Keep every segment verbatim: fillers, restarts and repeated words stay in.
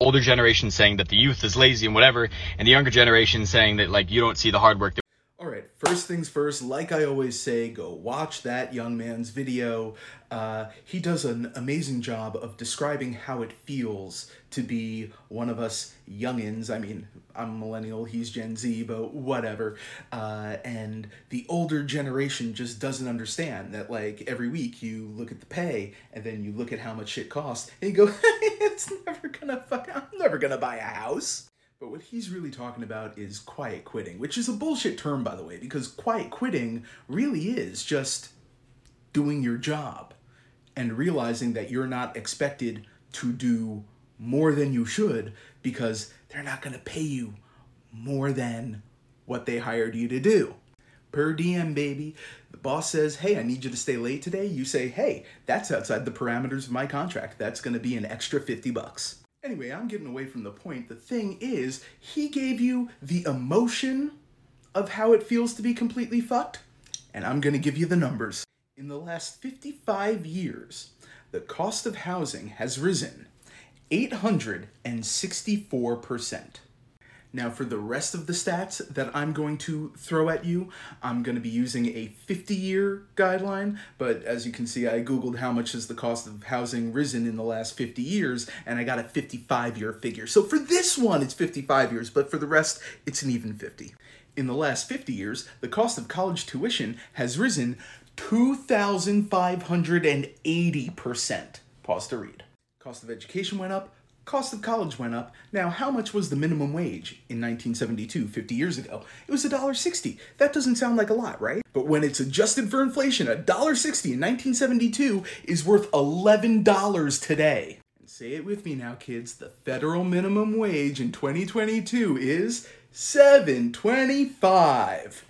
older generation saying that the youth is lazy and whatever, and the younger generation saying that, like, you don't see the hard work. All right, first things first, like I always say, go watch that young man's video. Uh, he does an amazing job of describing how it feels to be one of us youngins. I mean, I'm a millennial, he's Gen Z, but whatever. Uh, and the older generation just doesn't understand that, like, every week you look at the pay and then you look at how much shit costs and you go, it's never gonna fuck, I'm never gonna buy a house. But what he's really talking about is quiet quitting, which is a bullshit term, by the way, because quiet quitting really is just doing your job and realizing that you're not expected to do more than you should because they're not going to pay you more than what they hired you to do. Per diem, baby. The boss says, hey, I need you to stay late today. You say, hey, that's outside the parameters of my contract. That's going to be an extra fifty bucks. Anyway, I'm getting away from the point. The thing is, he gave you the emotion of how it feels to be completely fucked, and I'm going to give you the numbers. In the last fifty-five years, the cost of housing has risen eight hundred sixty-four percent. Now, for the rest of the stats that I'm going to throw at you, I'm going to be using a fifty-year guideline, but as you can see, I Googled how much has the cost of housing risen in the last fifty years, and I got a fifty-five-year figure. So for this one, it's fifty-five years, but for the rest, it's an even fifty. In the last fifty years, the cost of college tuition has risen two thousand five hundred eighty percent. Pause to read. Cost of education went up. Cost of college went up. Now, how much was the minimum wage in nineteen seventy-two, fifty years ago? It was one dollar sixty. That doesn't sound like a lot, right? But when it's adjusted for inflation, one dollar sixty in nineteen seventy-two is worth eleven dollars today. And say it with me now, kids. The federal minimum wage in twenty twenty-two is seven twenty-five.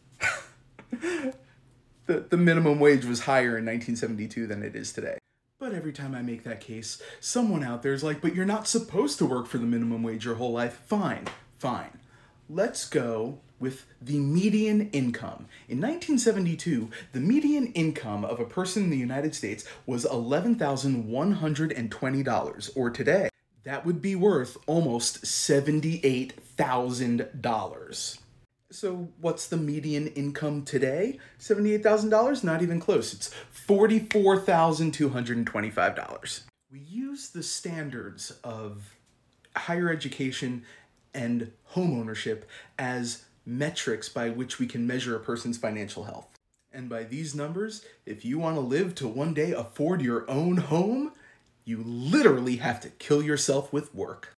the, the minimum wage was higher in nineteen seventy-two than it is today. But every time I make that case, someone out there is like, but you're not supposed to work for the minimum wage your whole life. Fine, fine. Let's go with the median income. In nineteen seventy-two, the median income of a person in the United States was eleven thousand one hundred twenty dollars, or today, that would be worth almost seventy-eight thousand dollars. So what's the median income today? seventy-eight thousand dollars? Not even close. It's forty-four thousand two hundred twenty-five dollars. We use the standards of higher education and homeownership as metrics by which we can measure a person's financial health. And by these numbers, if you want to live to one day afford your own home, you literally have to kill yourself with work.